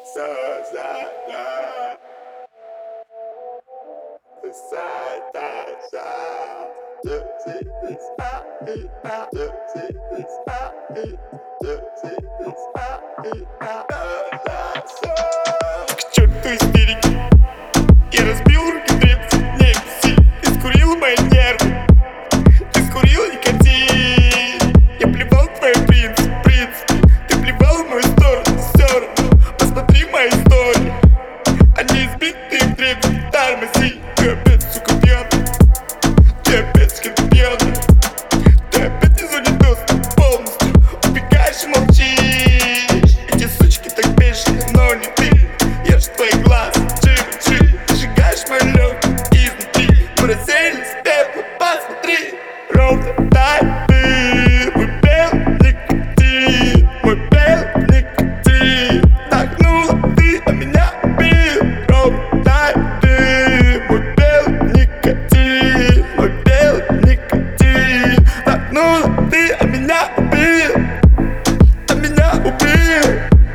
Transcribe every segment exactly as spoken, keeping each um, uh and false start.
К черту истерики, я разбил руки древних сил. Ты скурил мои нервы, ты скурил никотин. Я плевал в твой принц, принц. Ты плевал в мою сторону, все равно. Посмотри мои истории, они избитые в древних тормози. Ты опять, сука, пьяный, ты опять скидно пьяный. Ты опять из зоны доступа полностью убегаешь и молчишь. Эти сучки так бешеные, но не ты. Я ж твои глаза, чили-чили. Ты сжигаешь мои легкие изнутри. Мы рассеялись в пепло, посмотри. Ровно так ты, мой белый никотин, мой белый никотин. Нагнула ты, а меня убил. Ровно так ты, мой белый никотин, мой белый никотин. Нагнула ты, а меня убил, а меня убил.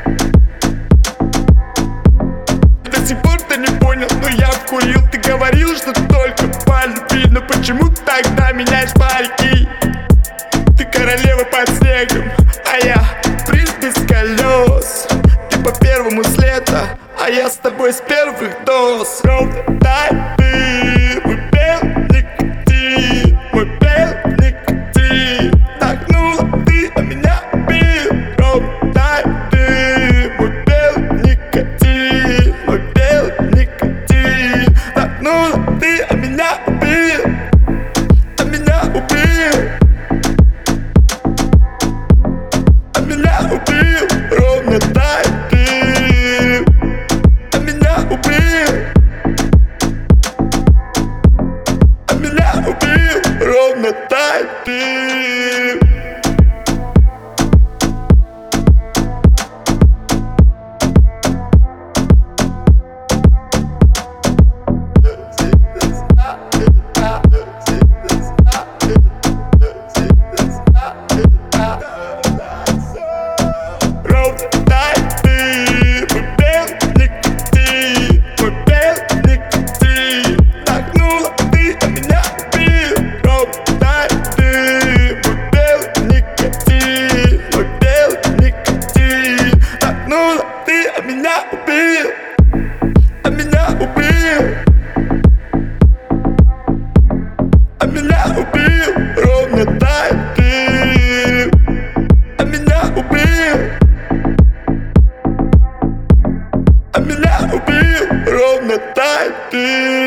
До сих пор ты не понял, но я вкурил. Ты говорил, что только по любви, но почему тогда меняешь парики? Ты королева под снегом, а я принц без колес. Ты по первому следу, а я с тобой с первых доз. Ровно так ты, мой белый никотин, мой белый никотин. Нагнула ты, а меня убил. Ровно так ты, мой белый никотин, мой белый никотин. Нагнула ты, а меня убил, а меня убил, а меня убил. Ровно так ты, а меня убил, а меня убил. Ровно так ты. Ровно так ты, мой белый никотин, мой белый никотин. Нагнула ты, а меня убил. Ровно так ты, мой белый никотин, мой белый никотин. Нагнула ты, а меня убил, а меня убил, а меня убил. Ровно так ты, а меня убил, а меня убил. Ровно так ты.